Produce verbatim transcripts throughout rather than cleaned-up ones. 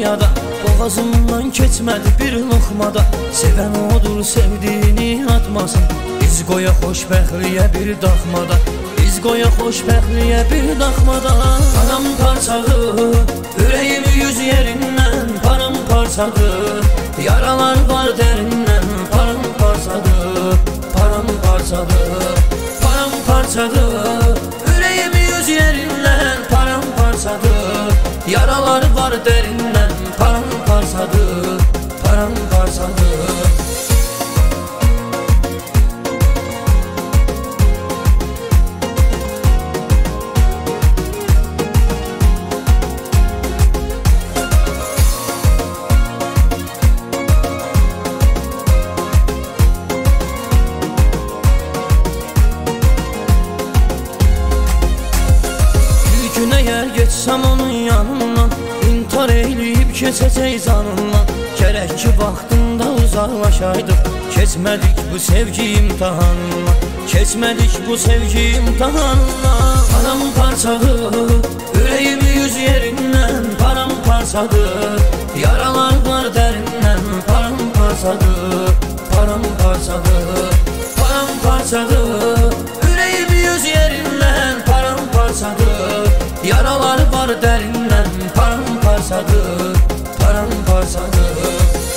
dünyada, boğazımdan keçmədi bir lokmada. Sevən odur, sevdiğini atmasın. Biz qoya xoşbəxtliyə bir daxmada, biz qoya xoşbəxtliyə bir daxmada. Paramparçadır, ürəyimi yüz yerindən paramparçadır. Yaralar var dərindən paramparçadır, paramparçadır, paramparçadır. Ürəyimi yüz yerindən paramparçadır. Yaralar var dərindən paramparçadır, paramparçadır. Əgər geçsəm onun yanından, intihar eyləyib keçəcək canından. Gərək ki vaxtında uzaqlaşaydıq, keçmədik bu sevgi imtihanına, keçmədik bu sevgi imtihanına. Paramparçadır, ürəyimi yüz yerindən paramparçadır. Yaralar var dərindən paramparçadır, paramparçadır, paramparçadır. Ürəyimi yüz yerindən paramparçadır. Yaralar var dərindən paramparçadır, paramparçadır.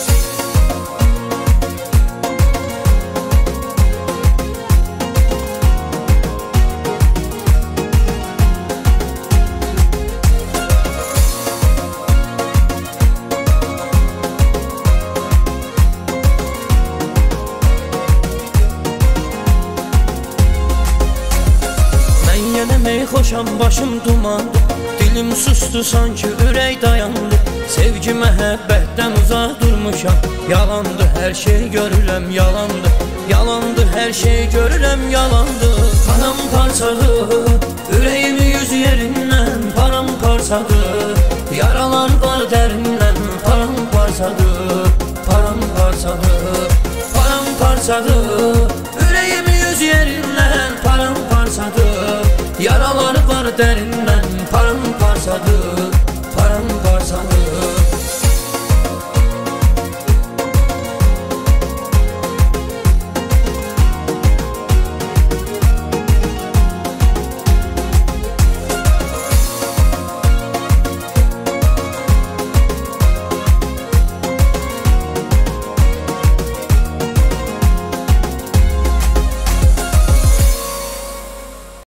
Yenəmək xoşam, başım dumandı, dilim sustu, sanki ürək dayandı. Sevgi məhəbbətdən uzaq durmuşam, yalandı hər şey görürəm, yalandı, yalandı hər şey görürəm, yalandı. Paramparçadır, ürəyimi yüz yerindən paramparçadır. Yaralar var dərindən paramparçadır, paramparçadır, paramparçadır. Ürəyimi yüz yerindən paramparçadır. Yaralar var dərindən paramparçadır.